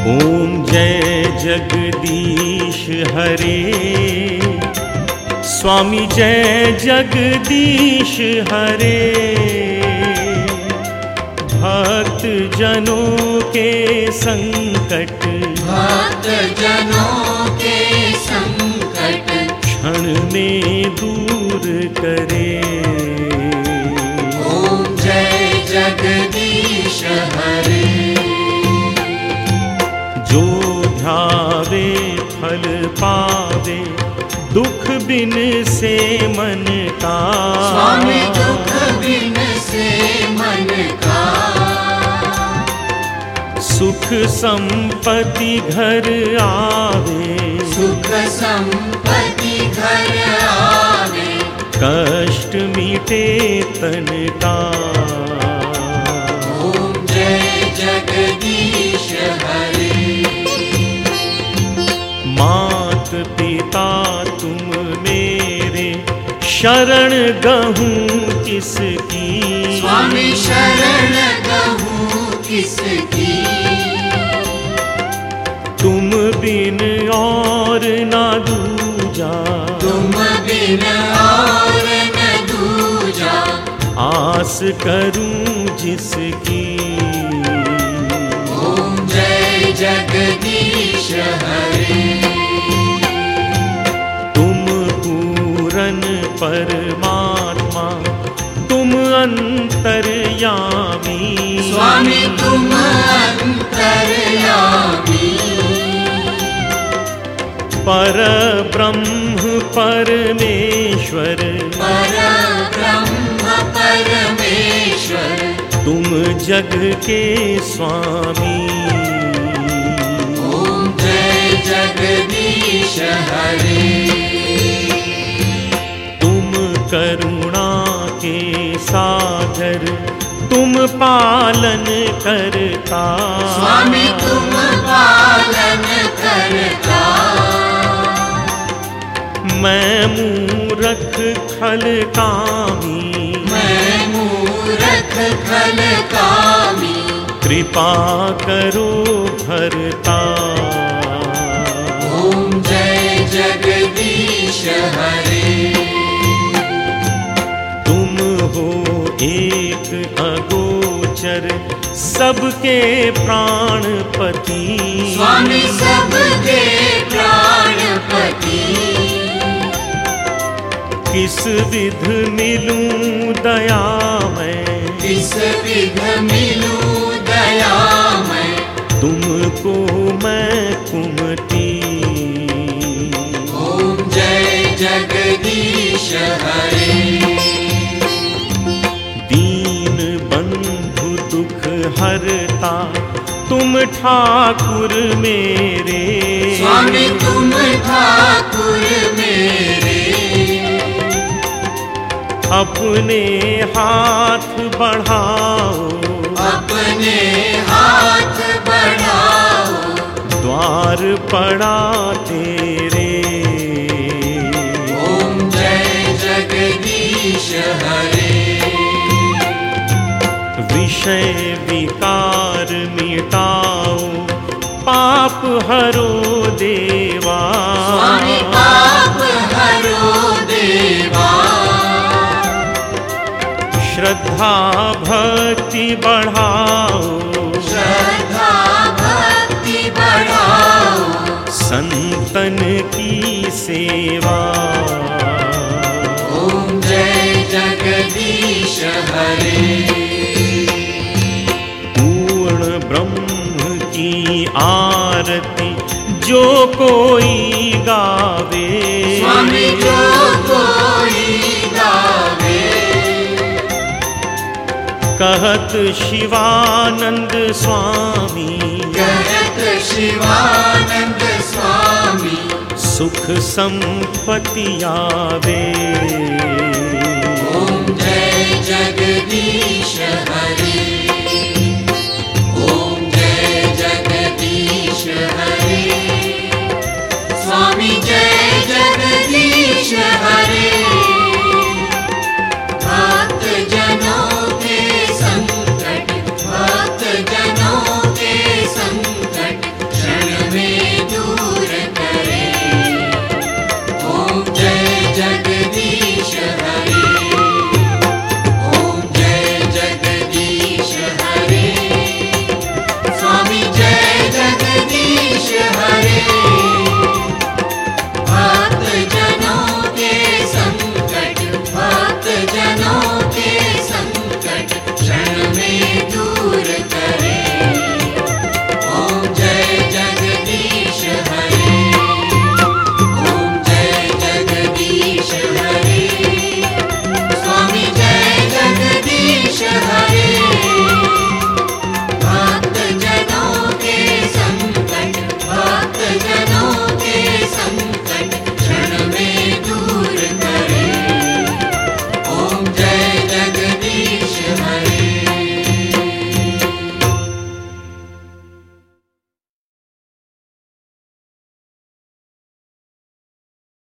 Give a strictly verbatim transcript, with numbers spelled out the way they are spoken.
ओम जय जगदीश हरे, स्वामी जय जगदीश हरे। भक्त जनों के संकट, भक्त जनों के संकट क्षण में दूर करे। ओम जय जगदीश हरे। जो ध्यावे फल पावे, दुख बिन से मन का। स्वामी दुख बिन से मन का। सुख संपत्ति घर आवे, सुख संपत्ति घर आवे। कष्ट मिटे तन का। ओम जय जगदीश हरे। मात पिता तुम मेरे, शरण गहूँ किसकी। स्वामी शरण गहूँ किसकी। तुम बिन और ना दूजा, तुम बिन और न दूजा। आस करूं जिसकी। ओम जय जगदीश हरे। तुम पूरन परमात्मा, तुम अंतर्यामी। स्वामी तुम अंतर्यामी। पर ब्रह्म परमेश्वर, पर ब्रह्म परमेश्वर। तुम जग के स्वामी। ओम जय जगदीश हरे। तुम करुणा के सागर, तुम पालन करता। स्वामी तुम पालन करता। मैं मूरख खल कामी, मैं मूरख खल कामी। कृपा करो भरता। ओम जय जगदीश हरे। तुम हो एक अगोचर, सबके प्राणपति। स्वामी सबके प्राणपति। किस विध मिलूं दया मैं, किस विध मिलूं दया मैं। तुमको मैं कुमति। ओम जय जगदीश हरे। दीन बंधु दुख हरता, तुम ठाकुर मेरे। स्वामी तुम ठाकुर मेरे। अपने हाथ बढ़ाओ, अपने हाथ बढ़ाओ। द्वार पड़ा तेरे। ओम जय जगदीश हरे। विषय विकार मिटाओ, पाप हरो देवा। स्वामी पाप हरो देवा। श्रद्धा भक्ति बढ़ाओ, श्रद्धा भक्ति बढ़ाओ। संतन की सेवा। ओम जय जगदीश हरे। पूर्ण ब्रह्म की आरती जो कोई गावे। स्वामी जो कोई गावे। कहत शिवानंद स्वामी, कहत शिवानंद स्वामी। सुख संपत्ति आवे। ओम जय जगदीश हरे।